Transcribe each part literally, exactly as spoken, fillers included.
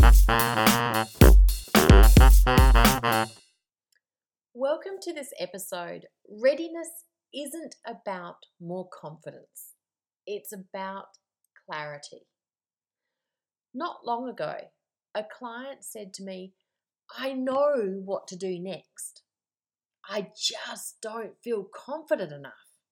Welcome to this episode. Readiness isn't about more confidence, it's about clarity. Not long ago, a client said to me, I know what to do next. I just don't feel confident enough.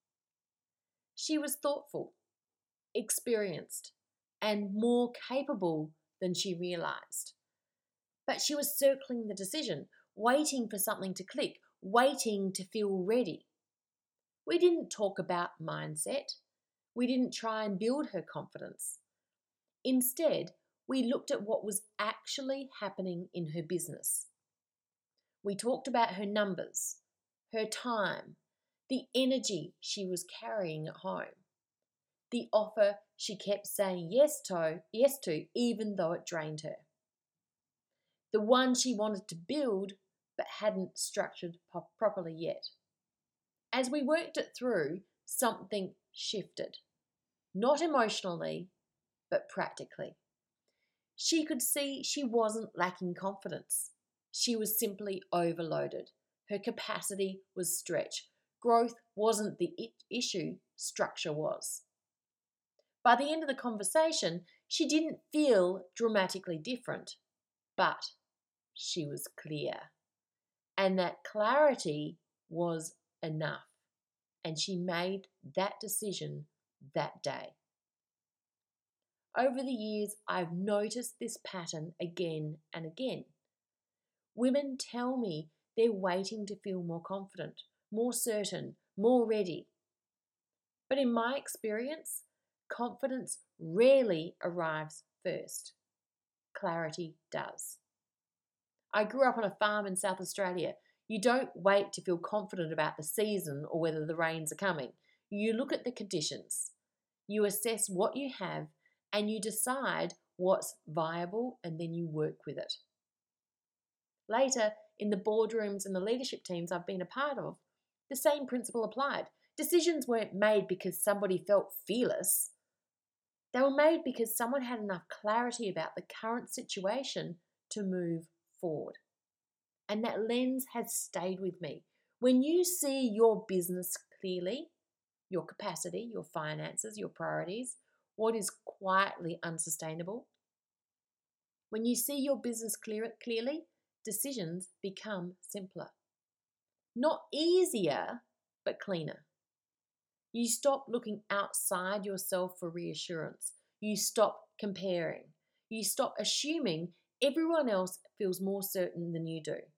She was thoughtful, experienced, and more capable than she realized. But she was circling the decision, waiting for something to click, waiting to feel ready. We didn't talk about mindset. We didn't try and build her confidence. Instead, we looked at what was actually happening in her business. We talked about her numbers, her time, the energy she was carrying at home, the offer she kept saying yes to, yes to, even though it drained her, the one she wanted to build but hadn't structured po- properly yet. As we worked it through, something shifted, not emotionally, but practically. She could see she wasn't lacking confidence. She was simply overloaded. Her capacity was stretched. Growth wasn't the issue, structure was. By the end of the conversation, she didn't feel dramatically different, but she was clear. And that clarity was enough. And she made that decision that day. Over the years, I've noticed this pattern again and again. Women tell me they're waiting to feel more confident, more certain, more ready. But in my experience, confidence rarely arrives first. Clarity does. I grew up on a farm in South Australia. You don't wait to feel confident about the season or whether the rains are coming. You look at the conditions. You assess what you have and you decide what's viable and then you work with it. Later, in the boardrooms and the leadership teams I've been a part of, the same principle applied. Decisions weren't made because somebody felt fearless. They were made because someone had enough clarity about the current situation to move forward. And that lens has stayed with me. When you see your business clearly, your capacity, your finances, your priorities, what is quietly unsustainable, when you see your business clear, clearly, decisions become simpler. Not easier, but cleaner. You stop looking outside yourself for reassurance. You stop comparing. You stop assuming everyone else feels more certain than you do.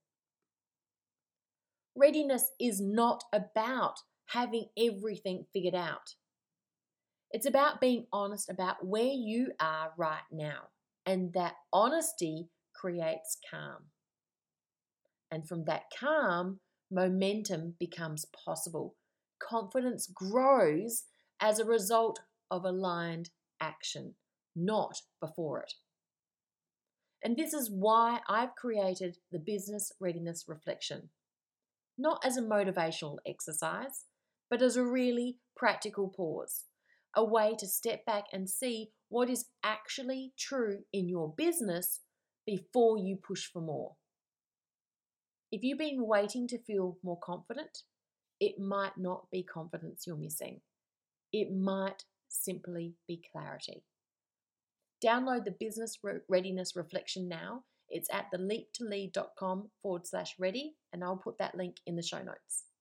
Readiness is not about having everything figured out. It's about being honest about where you are right now, and that honesty creates calm. And from that calm, momentum becomes possible. Confidence grows as a result of aligned action, not before it. And this is why I've created the Business Readiness Reflection. Not as a motivational exercise, but as a really practical pause, a way to step back and see what is actually true in your business before you push for more. If you've been waiting to feel more confident, it might not be confidence you're missing. It might simply be clarity. Download the Business Readiness Reflection now. It's at the leap to lead dot com forward slash ready, and I'll put that link in the show notes.